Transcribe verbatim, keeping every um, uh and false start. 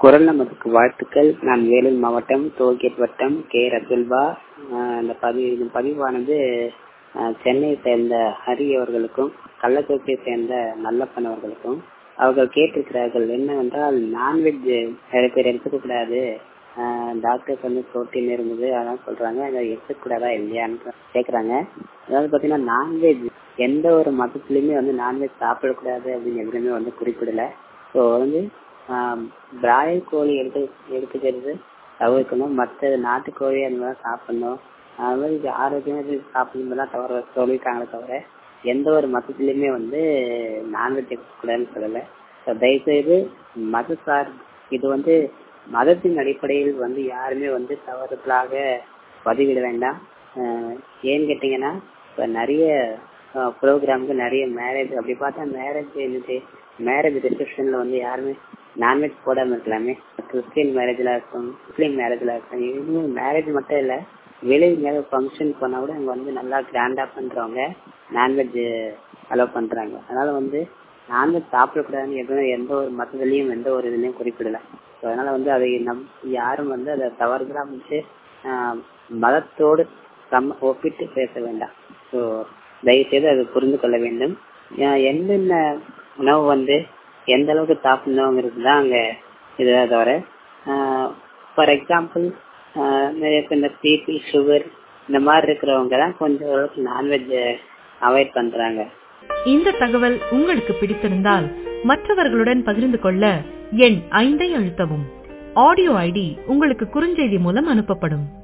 குரல் நமதுக்கு வாழ்த்துக்கள். நான் வேலூர் மாவட்டம் டோல்கேட் வட்டம் கே ரசுல்பா. இந்த பதிவு இந்த பதிவானது சென்னையை சேர்ந்த ஹரி அவர்களுக்கும் கள்ளக்குறிச்சியை சேர்ந்த நல்லப்பன் அவர்களுக்கும் அவர்கள் கேட்டிருக்கிறார்கள். என்னவென்றால், நான்வெஜ் நிறைய பேர் எடுத்துக்க கூடாது, டாக்டர்ஸ் வந்து புரோட்டீன் இருந்தது அதான் சொல்றாங்க, அதை எடுத்துக்கூடாதா இல்லையான்னு கேட்கறாங்க. அதாவது பாத்தீங்கன்னா, நான்வெஜ் எந்த ஒரு மதத்திலயுமே வந்து நான்வெஜ் சாப்பிடக்கூடாது அப்படின்னு எதுவுமே வந்து குறிப்பிடல. ஸோ வந்து பிராய்லர் கோழி எடுத்து எடுத்துக்கிறது தவிர்க்கணும், மற்ற நாட்டுக்கோழி அந்த மாதிரி சாப்பிடணும், அது மாதிரி ஆரோக்கியமாக சாப்பிடணும் தவிர சொல்லியிருக்காங்களே தவிர எந்த ஒரு மதத்திலயுமே வந்து நான்வெஜ் எடுக்கக்கூடாதுன்னு சொல்லலை. தயவுசெய்து மத சார் இது வந்து மதத்தின் அடிப்படையில் வந்து யாருமே வந்து தவறுதலாக பதிவிட வேண்டாம். ஏன்னு கேட்டீங்கன்னா, இப்போ நிறைய ப்ரோக்ராமுக்கு நிறைய மேரேஜ் அப்படி பார்த்தா மேரேஜ் என்னது மேரேஜ் ரிசப்ஷன்ல வந்து யாருமே நான்வெஜ் போடாம இருக்கலாமே. கிறிஸ்டின் மேரேஜ்ல இருக்கும், முஸ்லீம் மேரேஜ்ல இருக்கும், இதுவும் மேரேஜ் மட்டும் இல்ல, வெளியே ஃபங்க்ஷன் போனா கூட அங்க வந்து நல்லா கிராண்டா பண்றவங்க நான்வெஜ் அலோவ் பண்றாங்க. அதனால வந்து நான்வெஜ் சாப்பிடக்கூடாதுன்னு எதுவும் எந்த ஒரு மதத்துலயும் எந்த ஒரு இதுலயும் குறிப்பிடல. அதனால வந்து அதை நம் யாரும் வந்து அதை தவறுதலா வந்து மதத்தோடு சம ஒப்பிட்டு பேச வேண்டாம். ஸோ தயவுசெய்து அதை புரிந்து கொள்ள வேண்டும். என்னென்ன உணவு வந்து எந்த அளவுக்கு சாப்பிடணுங்கிறது தான் அங்க இதை தவிர, ஃபார் எக்ஸாம்பிள் இந்த பிபி சுகர் இந்த மாதிரி இருக்கிறவங்க தான் கொஞ்சம் அளவுக்கு நான்வெஜ் அவாய்ட் பண்றாங்க. இந்த தகவல் உங்களுக்கு பிடித்திருந்தால் மற்றவர்களுடன் பகிர்ந்து கொள்ள எண் ஐந்தை அழுத்தவும். ஆடியோ ஐடி உங்களுக்கு குறுஞ்செய்தி மூலம் அனுப்பப்படும்.